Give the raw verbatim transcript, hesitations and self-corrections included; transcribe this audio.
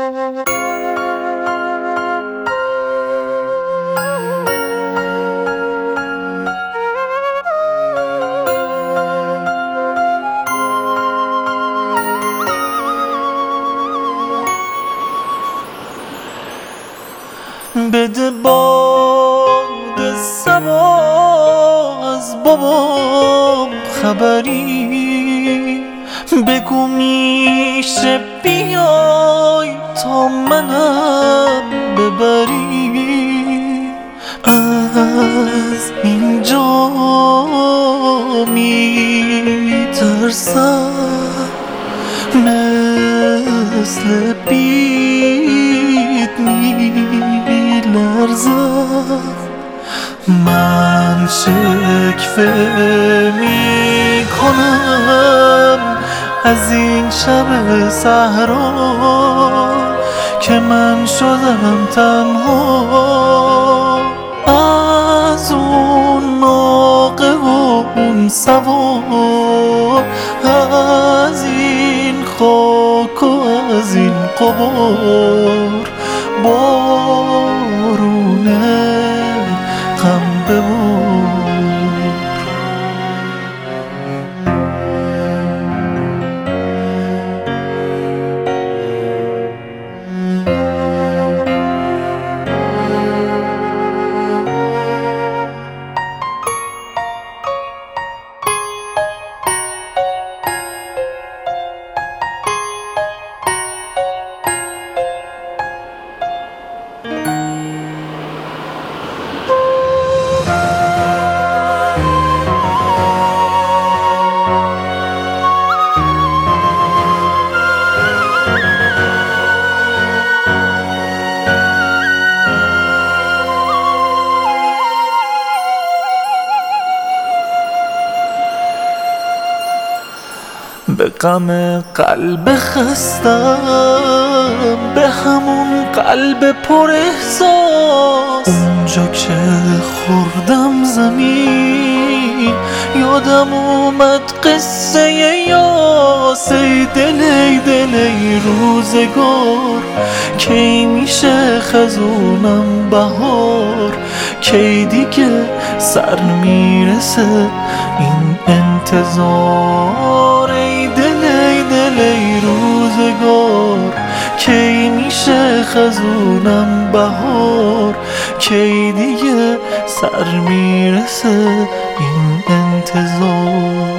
بده باد صبا از بابام خبری، بگو میشه بیای تا منم ببری. از اینجا میترسم مثل بید میلرزم، من شکوه میکنم از این شب صحرا که من شدم تنها. از اون ناقه و اون سوار، از این خاک و از این غبار، بارونه غم ببار. به غم قلب خستم، به همون قلب پر احساس، اونجا که خوردم زمین یادم اومد قصه یاس. ای دل ای دل ای روزگار، کی میشه خزونم بهار، کی دیگه سر میرسه این انتظار. ای دل ای دل ای روزگار، کی میشه خزونم بهار، کی دیگه سر میرسه این انتظار.